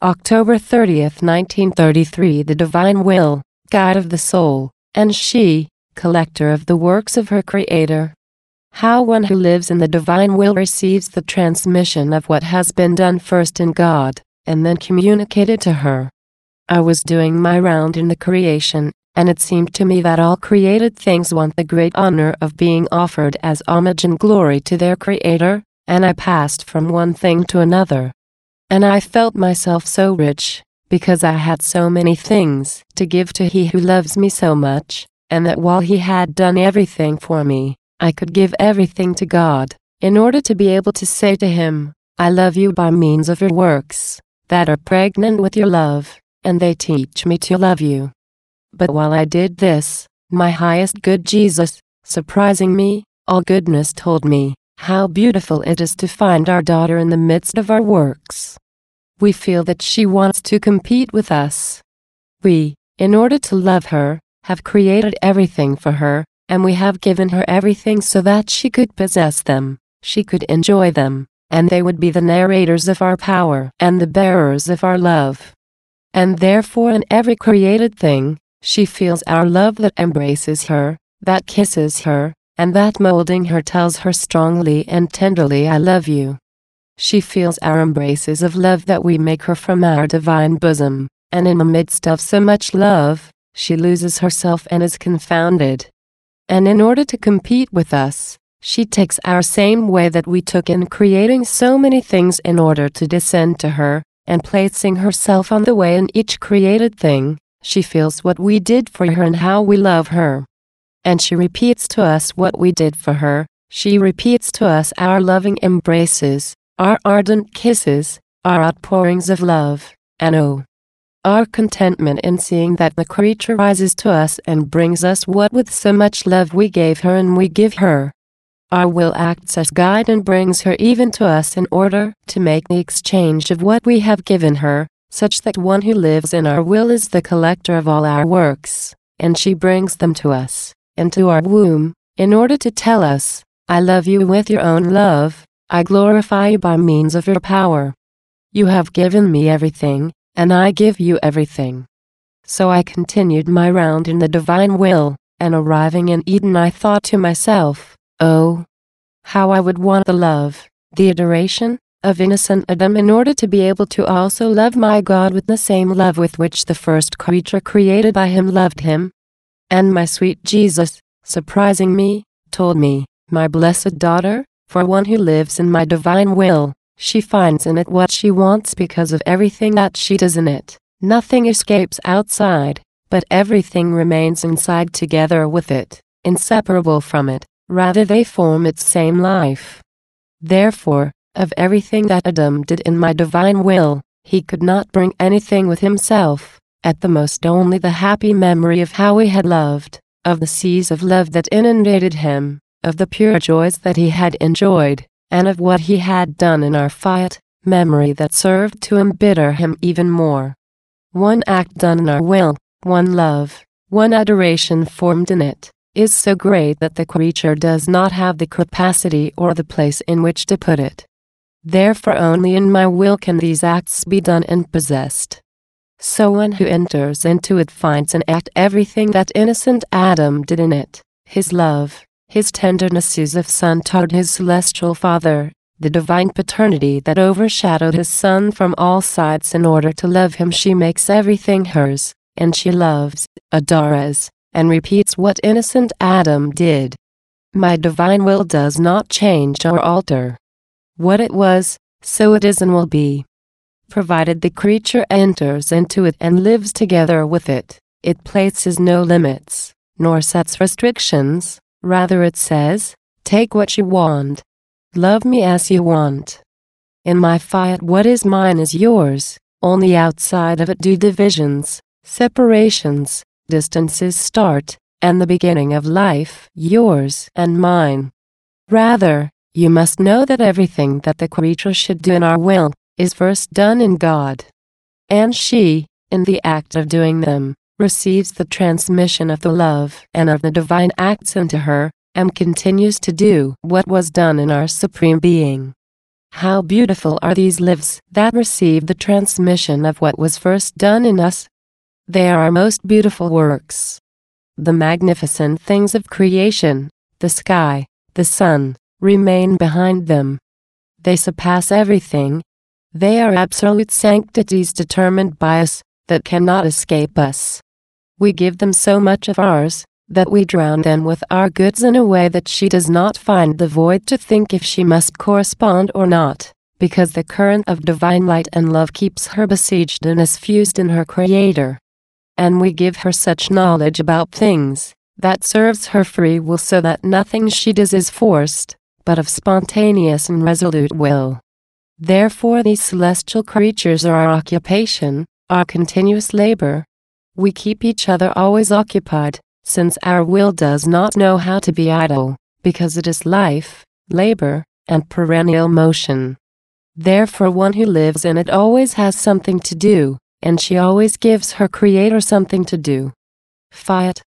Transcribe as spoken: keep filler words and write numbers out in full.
October thirtieth, nineteen thirty-three. The divine will, guide of the soul, and she, collector of the works of her Creator. How one who lives in the divine will receives the transmission of what has been done first in God, and then communicated to her. I was doing my round in the creation, and it seemed to me that all created things want the great honor of being offered as homage and glory to their Creator, and I passed from one thing to another. And I felt myself so rich, because I had so many things to give to He who loves me so much, and that while He had done everything for me, I could give everything to God, in order to be able to say to Him, I love you by means of your works, that are pregnant with your love, and they teach me to love you. But while I did this, my highest good Jesus, surprising me, all goodness told me, how beautiful it is to find our daughter in the midst of our works. We feel that she wants to compete with us. We, in order to love her, have created everything for her, and we have given her everything so that she could possess them, she could enjoy them, and they would be the narrators of our power and the bearers of our love. And therefore in every created thing, she feels our love that embraces her, that kisses her, and that molding her tells her strongly and tenderly, I love you. She feels our embraces of love that we make her from our divine bosom, and in the midst of so much love, she loses herself and is confounded. And in order to compete with us, she takes our same way that we took in creating so many things in order to descend to her, and placing herself on the way in each created thing, she feels what we did for her and how we love her. And she repeats to us what we did for her, she repeats to us our loving embraces, our ardent kisses, our outpourings of love, and oh, our contentment in seeing that the creature rises to us and brings us what with so much love we gave her and we give her. Our will acts as guide and brings her even to us in order to make the exchange of what we have given her, such that one who lives in our will is the collector of all our works, and she brings them to us, into our womb, in order to tell us, I love you with your own love, I glorify you by means of your power. You have given me everything, and I give you everything. So I continued my round in the divine will, and arriving in Eden I thought to myself, oh, how I would want the love, the adoration, of innocent Adam in order to be able to also love my God with the same love with which the first creature created by Him loved Him. And my sweet Jesus, surprising me, told me, my blessed daughter, for one who lives in my divine will, she finds in it what she wants because of everything that she does in it. Nothing escapes outside, but everything remains inside together with it, inseparable from it, rather they form its same life. Therefore, of everything that Adam did in my divine will, he could not bring anything with himself, at the most only the happy memory of how he had loved, of the seas of love that inundated him, of the pure joys that he had enjoyed, and of what he had done in our fiat, memory that served to embitter him even more. One act done in our will, one love, one adoration formed in it, is so great that the creature does not have the capacity or the place in which to put it. Therefore only in my will can these acts be done and possessed. So one who enters into it finds in act everything that innocent Adam did in it, his love, his tendernesses of son toward his celestial Father, the divine paternity that overshadowed his Son from all sides in order to love him. She makes everything hers, and she loves, adores, and repeats what innocent Adam did. My divine will does not change or alter. What it was, so it is and will be. Provided the creature enters into it and lives together with it, it places no limits, nor sets restrictions. Rather it says, take what you want. Love me as you want. In my fiat what is mine is yours, only outside of it do divisions, separations, distances start, and the beginning of life, yours and mine. Rather, you must know that everything that the creature should do in our will, is first done in God. And she, in the act of doing them, receives the transmission of the love and of the divine acts into her, and continues to do what was done in our Supreme Being. How beautiful are these lives that receive the transmission of what was first done in us. They are our most beautiful works. The magnificent things of creation, the sky, the sun, remain behind them. They surpass everything. They are absolute sanctities determined by us, that cannot escape us. We give them so much of ours, that we drown them with our goods in a way that she does not find the void to think if she must correspond or not, because the current of divine light and love keeps her besieged and is fused in her Creator. And we give her such knowledge about things, that serves her free will, so that nothing she does is forced, but of spontaneous and resolute will. Therefore these celestial creatures are our occupation, our continuous labor. We keep each other always occupied, since our will does not know how to be idle, because it is life, labor, and perennial motion. Therefore one who lives in it always has something to do, and she always gives her Creator something to do. Fiat.